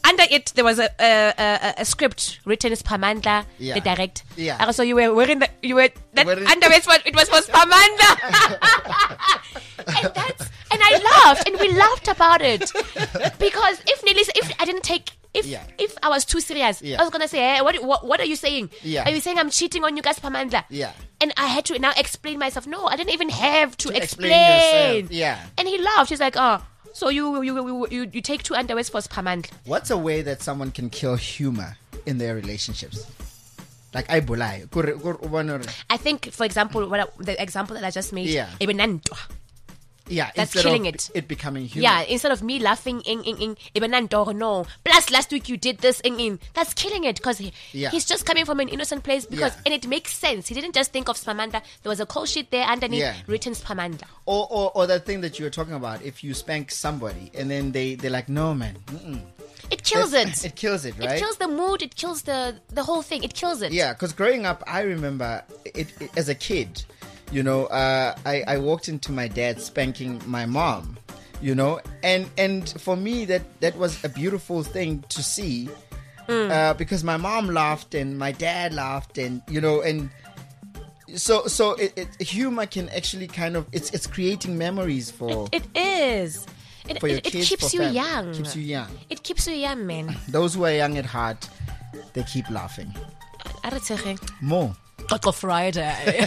under it there was a a, a, a script written as Pamandla, Yeah. the direct. Yeah. Uh, so you were wearing the you were that Wearing- underwear was it was for Pamandla. And that's and I laughed and we laughed about it because if Nelisa, if I didn't take if Yeah. if I was too serious, Yeah. I was gonna say, hey, what what what are you saying? Yeah. Are you saying I'm cheating on you guys, Pamandla? Yeah. And I had to now explain myself. No, I didn't even have to, To explain. explain yourself, yeah. And he laughed. He's like, oh, so you you you you, you take two underwears for Pamandla. What's a way that someone can kill humor in their relationships? Like I bulai. Kur- kur- ubona hore- I think, for example, what I, the example that I just made, Yeah. Ebenantwa. Yeah, That's instead killing of it. It becoming humor. Yeah, instead of me laughing, in in in Ebenantwa, no. Plus, last week you did this, in in. That's killing it because he, Yeah. he's just coming from an innocent place because, Yeah. and it makes sense. He didn't just think of Spamanda. There was a call sheet there underneath Yeah. written Spamanda. Or, or or that thing that you were talking about. If you spank somebody and then they they're like, no man, mm-mm. It kills It's- it. It kills it, right? It kills the mood. It kills the the whole thing. It kills it. Yeah, because growing up, I remember it, it as a kid. You know, uh, I I walked into my dad spanking my mom. You know, and and for me that that was a beautiful thing to see, Mm. uh, because my mom laughed and my dad laughed, and you know, and so so it, it, humor can actually kind of it's it's creating memories for It is. It, for your it, it kids, keeps for you fam- young. Keeps you young. It keeps you young, man. Those who are young at heart, they keep laughing A re tshege. more. Xoxo Friday.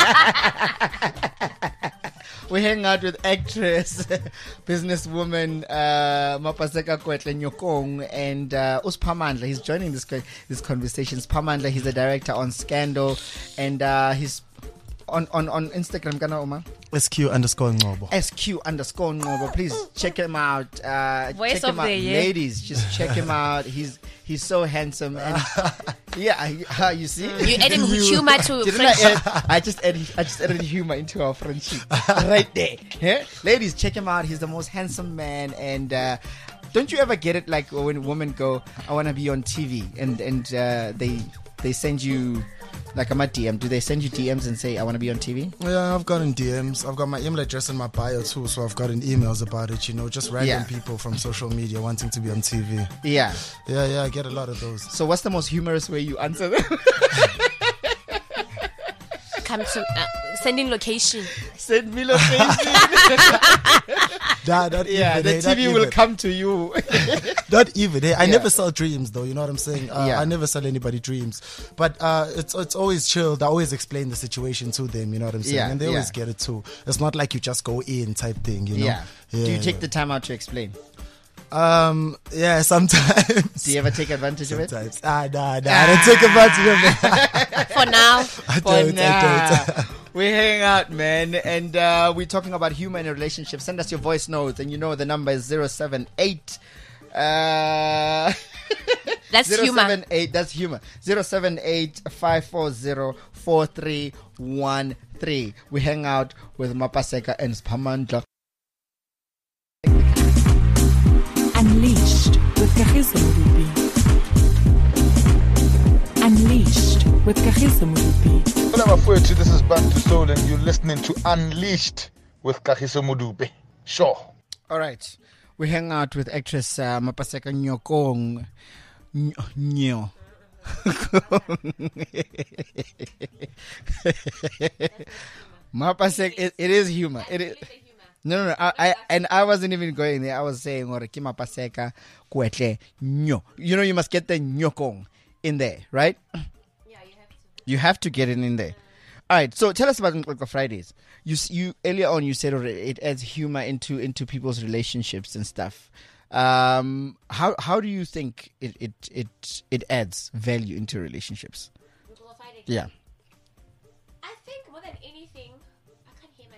We hang out with actress, businesswoman uh, Mapaseka Kwetle Nyokong and uh, Us Pamandla. He's joining this co- this conversation. Pamandla, he's the director on Scandal, and uh, he's on, on, on Instagram. Kana Uma? S Q underscore Ngobo. S Q underscore Ngobo. Please check him out. Uh, Voice check him of out, the year. ladies. Just check him out. He's he's so handsome and yeah, uh, you see, You're adding humor to Didn't I, friendship. add, I just added I just added humor into our friendship right there. Yeah? Ladies, check him out. He's the most handsome man. And uh, don't you ever get it like when women go, I want to be on T V, and and uh, they they send you. Like I'm at D M. Do they send you D Ms and say I want to be on T V? Yeah, I've gotten D Ms. I've got my email address in my bio too, so I've gotten emails about it. You know, just random Yeah. people from social media wanting to be on T V. Yeah. Yeah, yeah, I get a lot of those. So what's the most humorous way you answer them? Come to uh, sending location. Send me location. Nah, not Yeah, even, the hey, T not V will even. come to you. Not even. Hey, I Yeah. never sell dreams, though. You know what I'm saying? Uh, Yeah. I never sell anybody dreams. But uh, it's it's always chilled. I always explain the situation to them. You know what I'm saying? Yeah, And they yeah. always get it too. It's not like you just go in type thing. You know? Yeah. Do you Yeah, take yeah. the time out to explain? Um. Yeah. Sometimes. Do you ever take advantage of it? Sometimes. Ah, nah, nah. I don't take advantage of it. For now. I For don't. I now. don't. We hang out, man, and uh, we're talking about humor in a relationship. Send us your voice notes, and you know the number is zero seven eight. Uh, That's zero humor. seven eight. That's humor. Zero seven eight five four zero four three one three. We hang out with Mapaseka and Spamandla. Unleashed with Kagiso Morupi. Unleashed with Kagiso Morupi. Hello, my poetry. This is Bantu Soul, and you're listening to Unleashed with Kagiso Modupe. Sure. All right. We hang out with actress uh, Mapaseka Nyokong. Ny- Nyo. Mapasek, it, it is humor. It is. No, no, no. I, I and I wasn't even going there. I was saying, "Ore ki Mapaseka kwetle nyo." You know, you must get the nyokong in there, right? Yeah, you have to. You have to get it in there. All right. So tell us about Nkoko Fridays. You s- you earlier on you said already it adds humor into into people's relationships and stuff. Um, how how do you think it it it it adds value into relationships? Yeah. I think more than anything, I can't hear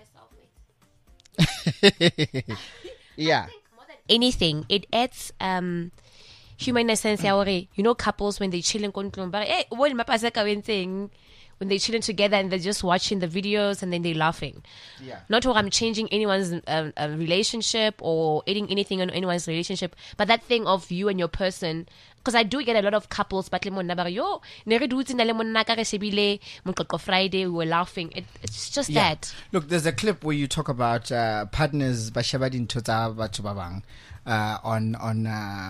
myself. Wait. Yeah. Anything, it adds um humor in the sense ya hore, you know, couples when they chilling ko ntlong ba re, eh bo Mapaseka wentseng, when they're chilling together and they're just watching the videos and then they're laughing. Yeah. Not where I'm changing anyone's uh, uh, relationship or adding anything on anyone's relationship, but that thing of you and your person. Because I do get a lot of couples, but le monna ba re, yo, ne re dutse na le monna ka re shebile Moqoqo Friday, we were laughing. It, it's just Yeah. that. Look, there's a clip where you talk about uh, partners ba sheba dintho tsa batho ba bang, uh, on on uh,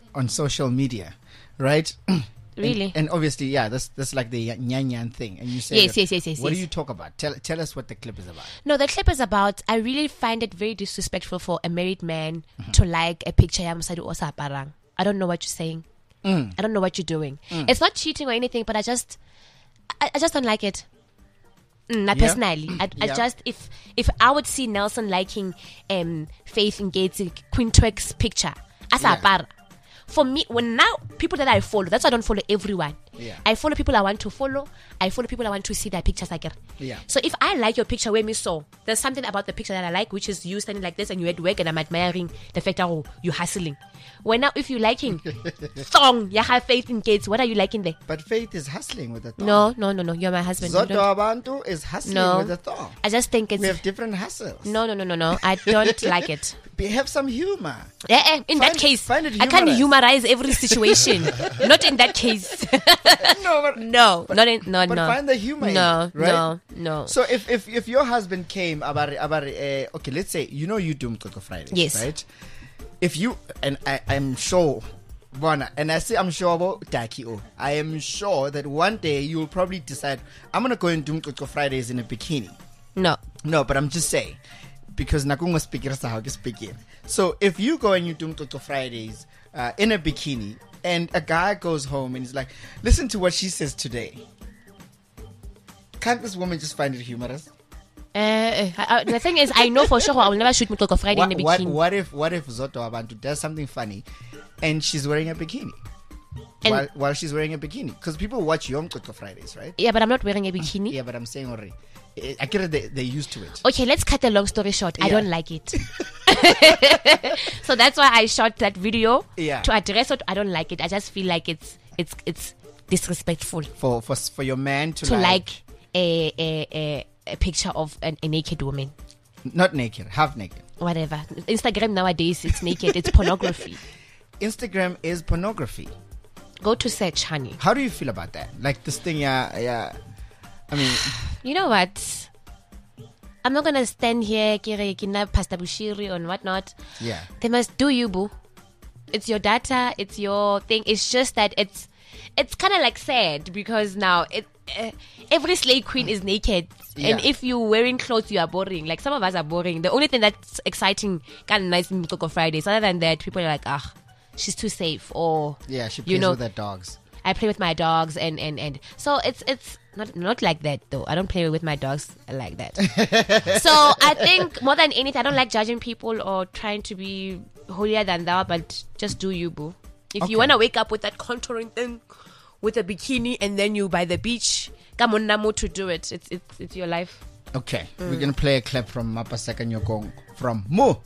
on social media, right? Really? And, and obviously, yeah, that's that's like the nyan nyan thing. And you say, Yes, yes, yes, yes, What yes. do you talk about? Tell tell us what the clip is about. No, the clip is about, I really find it very disrespectful for a married man Mm-hmm. to like a picture ya mosadi o sa aparang. I don't know what you're saying. Mm. I don't know what you're doing. Mm. It's not cheating or anything, but I just, I, I just don't like it. Mm, not Yeah. personally. I, I Yeah. just, if if I would see Nelson liking um Faith Gates Queen Twerk's picture, as Yeah. a apara. For me, when now people that I follow, that's why I don't follow everyone. Yeah. I follow people I want to follow. I follow people I want to see their pictures like it. Yeah. So if I like your picture where me saw, there's something about the picture that I like, which is you standing like this and you're at work and I'm admiring the fact that oh, you're hustling. When now if you're liking thong, you have Faith in Gates, what are you liking there? But Faith is hustling with the thong. No, no, no, no. You're my husband. You Zoto don't- Abantu is hustling No. with the thong. I just think it's We have different hustles. no, no, no, no, no. I don't like it. We have some humor. Eh, eh, in that Find- case, find it I can't humorous. humorize every situation. Not in that case. no, but, no, not in, no, but no. find the humor in No, it, right? no, no. So if if if your husband came about about uh, okay, let's say you know you do Mkoko Fridays, Yes. right? If you and I I'm sure, Bona, and I say I'm sure about Dakio. I am sure that one day you will probably decide I'm gonna go and do Mkoko Fridays in a bikini. No, no, but I'm just saying because nakungo speaker sa how speaking. So if you go and you do Mkoko Fridays uh, in a bikini, and a guy goes home and he's like, listen to what she says today. Can't this woman just find it humorous? Uh, uh, uh, the thing is, I know for sure I will never shoot Mkoko Friday What, in a what, bikini. what if what if Zoto Abantu does something funny and she's wearing a bikini? And- while, while she's wearing a bikini? Because people watch Yom Mkoko Fridays, right? Yeah, but I'm not wearing a bikini. Yeah, but I'm saying already. I get it, they, they're used to it. Okay, let's cut the long story short. I Yeah. don't like it. So that's why I shot that video Yeah. to address it. I don't like it. I just feel like it's it's it's disrespectful For for for your man to, to like, like a a, a, a picture of an, a naked woman. not naked, half naked. Whatever. Instagram nowadays, it's naked. It's pornography. Instagram is pornography. Go to search, honey. How do you feel about that? Like this thing, yeah, yeah. I mean, You know what? I'm not gonna stand here, kire kidnap Pastor Bushiri and whatnot. yeah. They must do you, boo. It's your data. It's your thing. It's just that it's it's kind of like sad because now it uh, every slave queen is naked, and Yeah. if you're wearing clothes, you are boring. Like some of us are boring. The only thing that's exciting, kind of nice in Mkoko Fridays. Other than that, people are like, ah, she's too safe, or Yeah, she plays you know, with her dogs. I play with my dogs, and and and so it's it's not not like that though. I don't play with my dogs like that. So I think more than anything, I don't like judging people or trying to be holier than thou, but just do you, boo. If Okay. you wanna wake up with that contouring thing, with a bikini, and then you by the beach, come on, Namu, to do it. It's it's it's your life. Okay, Mm. we're gonna play a clip from Mapaseka Nyokong from Mo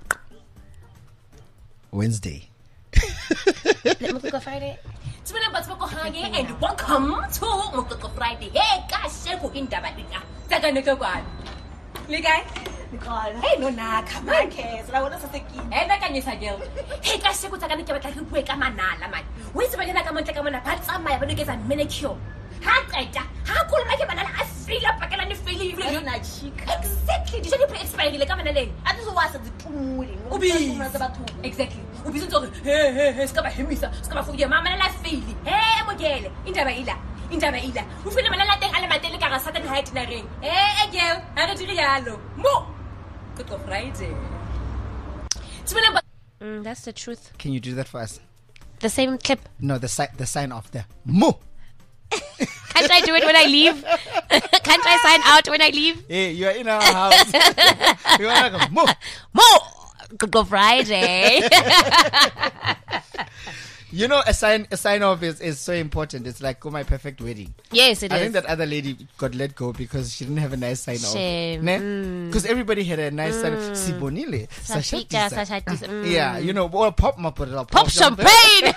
Wednesday. Mkoko Friday. Tsibele batho ba ko hanye and welcome to Mokoko Friday. Hey, kahle ku indaba lena. Tsaka ne ke kwana. Le kae? Nikala. Hey nona, come on. Okay, so la wona sesekini. Hey na kanyisa girl. Hey kahle ku tsaka ne ke batla ke bue ka manala man. We se ba kena ka montle ka mona ba tsamaya ba neketsa manicure. Ha qeta, ha khuluma ke manala a fila pakela ne file ile yona chica. Exactly. Did you play expire le ka manaleng? A tso wa se ditumule. Ubi. Exactly. Ubi ntso he he he ska ba hemisa, ska ba fuya mama la file. Hey mogele, indaba ila. Indaba ila. O file manala teng a le matele ka ga Saturday night na reng. Eh eh girl, ha re dire yalo. Mo. Good Friday. Tsibele ba Mm, that's the truth. Can you do that for us? The same clip. No, the si- the sign off there. Mo. Can't I do it when I leave? Can't I sign out when I leave? Hey, you're in our house. You wanna go Mo. Mo. Mkoko Friday. You know, a sign a sign off is, is so important. It's like oh, my perfect wedding. Yes, it I is. think that other lady got let go because she didn't have a nice sign off. Shame. Mm. Because everybody had a nice sign off. Mm. Sibonile. Sashika, Sashatisa. Sashatisa, mm. Yeah, you know, or pop mapurela. Pop champagne.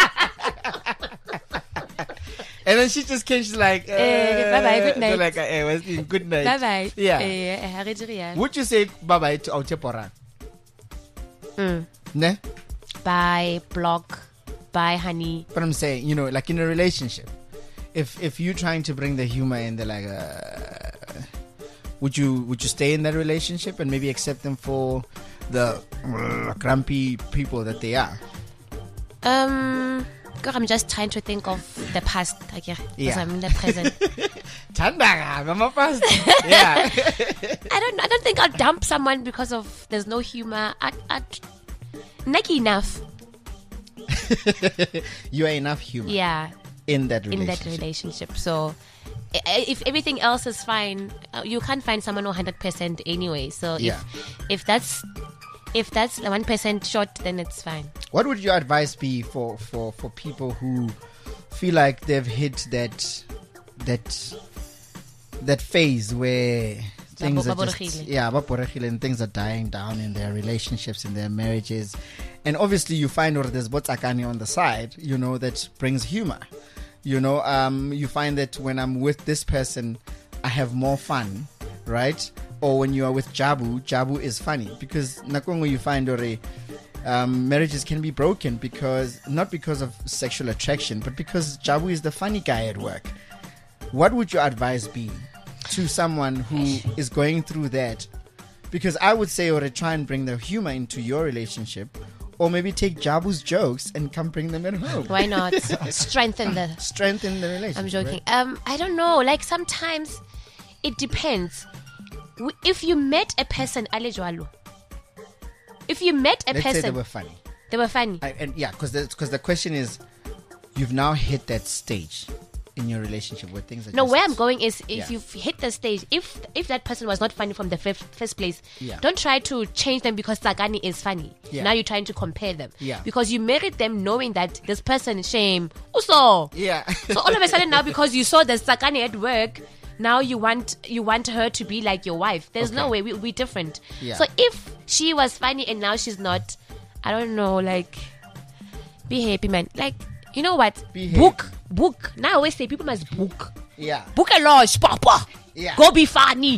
And then she just came, she's like, uh, Eh, bye-bye, good they're night. like, eh, Wesley, good night. Bye bye. Yeah. Eh, eh, ha re dire yalo. Would you say bye bye to Autepora? Mm. Ne? Bye, block. Bye, honey. But I'm saying, you know, like in a relationship, if if you're trying to bring the humor in, they're like, uh, would you would you stay in that relationship and maybe accept them for the uh, grumpy people that they are? Um, God, I'm just trying to think of the past. Okay, because Yeah. I'm in the present. Tanda, mama past. Yeah. I don't. I don't think I'll dump someone because of there's no humor. I, I, Nike enough. You are enough humor. Yeah. In that In relationship. that relationship. So, i- i- if everything else is fine, uh, you can't find someone one hundred percent anyway. So Yeah. if if that's if that's the one percent short, then it's fine. What would your advice be for, for, for people who feel like they've hit that that that phase where things are just, Baboregile. yeah, baboregile and things are dying down in their relationships, in their marriages, and obviously you find or there's botsakani on the side, you know, that brings humor. You know, um, you find that when I'm with this person, I have more fun, right? Or when you are with Jabu, Jabu is funny because nakongo you find or um, marriages can be broken because not because of sexual attraction, but because Jabu is the funny guy at work. What would your advice be to someone who is going through that? Because I would say, or try and bring the humor into your relationship, or maybe take Jabu's jokes and come bring them at home. Why not strengthen the strengthen the relationship? I'm joking. right? Um, I don't know. Like sometimes it depends. W- If you met a person, alejwalo. If you met a Let's person, say they were funny. They were funny. I, and yeah, because because the question is, you've now hit that stage in your relationship where things are No, just, where I'm going is if Yeah. you've hit the stage, if if that person was not funny from the first, first place, Yeah. don't try to change them because Sagani is funny. Yeah. Now you're trying to compare them. Yeah. Because you married them knowing that this person is shame. Also. Yeah. So all of a sudden now because you saw the Sagani at work, now you want you want her to be like your wife. There's no Okay. way. We, we're different. Yeah. So if she was funny and now she's not, I don't know, like, be happy, man. Like, you know what? Be book. Book. Now I always say people must book. Yeah. Book a lodge, Papa. Yeah. Go be funny.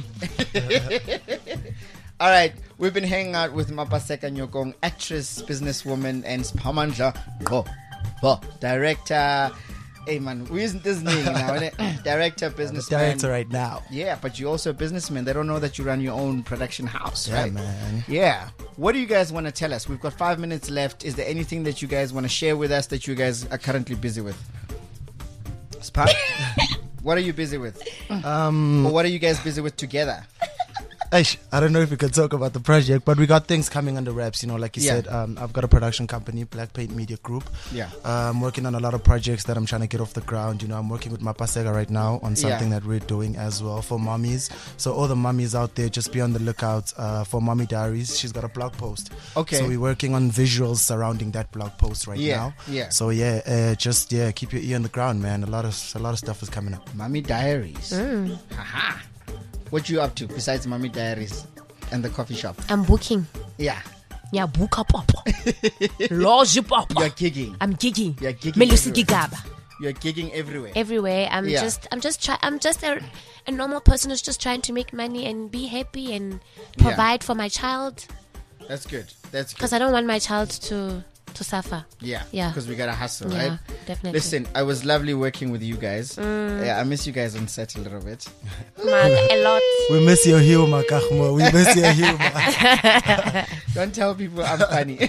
All right, we've been hanging out with Mapaseka Nyokong, actress, businesswoman, and Spamandla Go, Bo, director. Hey man, who isn't this name now? innit? Director, businessman. Director right now. Yeah, but you're also a businessman. They don't know that you run your own production house, Yeah, right? man. Yeah. What do you guys want to tell us? We've got five minutes left. Is there anything that you guys want to share with us that you guys are currently busy with? Spa? What are you busy with? Um, or what are you guys busy with together? Eish, I don't know if we could talk about the project, but we got things coming under wraps. You know, like you Yeah. said, um, I've got a production company, Black Paint Media Group. Yeah. Uh, I'm working on a lot of projects that I'm trying to get off the ground. You know, I'm working with Mapasega right now on something Yeah. that we're doing as well for mommies. So all the mommies out there, just be on the lookout uh, for Mommy Diaries. She's got a blog post. Okay. So we're working on visuals surrounding that blog post right Yeah, now. yeah. So yeah, uh, just yeah, keep your ear on the ground, man. A lot of a lot of stuff is coming up. Mommy Diaries. Mm. Aha. What you up to besides Mommy Diaries and the coffee shop? I'm booking. Yeah. Yeah, book up, Papa. Lodge, Papa. You're gigging. I'm gigging. You're gigging. Melusi everywhere. gigaba. You're gigging everywhere. Everywhere. I'm Yeah. just I'm just try I'm just a, a normal person who's just trying to make money and be happy and provide for my child. That's good. That's good. Because I don't want my child to to suffer. Yeah. Yeah. Because we got to hustle, Yeah, right? definitely. Listen, I was lovely working with you guys. Mm. Yeah, I miss you guys on set a little bit. Man, a lot. We miss your humor, Kahmo. We miss your humor. Don't tell people I'm funny.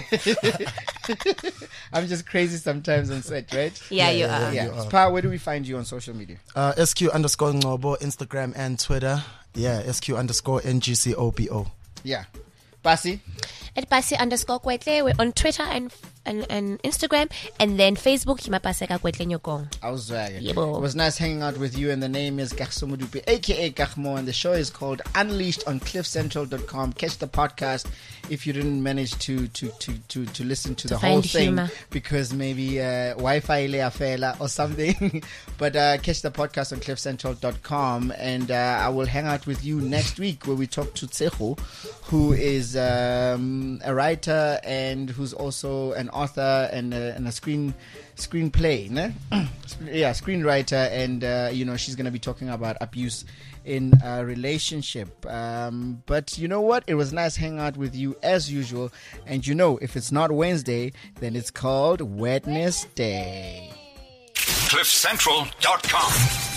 I'm just crazy sometimes on set, right? Yeah, you are. Yeah. You are. Spa, where do we find you on social media? Uh, S Q underscore Ngobo, Instagram and Twitter. Yeah, S Q underscore N G C O P O. Yeah. Pasi? At Pasi underscore Kwetle. We're on Twitter and, and and Instagram, and then Facebook. Himapaseka Kwetle Nyokong. I was uh, It Yebo. was nice hanging out with you, and the name is Kagiso Modupe, aka Kahmo, and the show is called Unleashed on cliff central dot com. Catch the podcast if you didn't manage to to to to, to listen to, To the whole find thing humor. because maybe uh, Wi-Fi le afela or something. But uh, catch the podcast on cliff central dot com, and uh, I will hang out with you next week where we talk to Tseho, who is um, a writer and who's also an author and a, and a screen screenplay, ne? yeah, screenwriter, and uh, you know she's gonna be talking about abuse in a relationship. Um, but you know what? It was nice hanging out with you as usual. And you know, if it's not Wednesday, then it's called Wednesday. cliff central dot com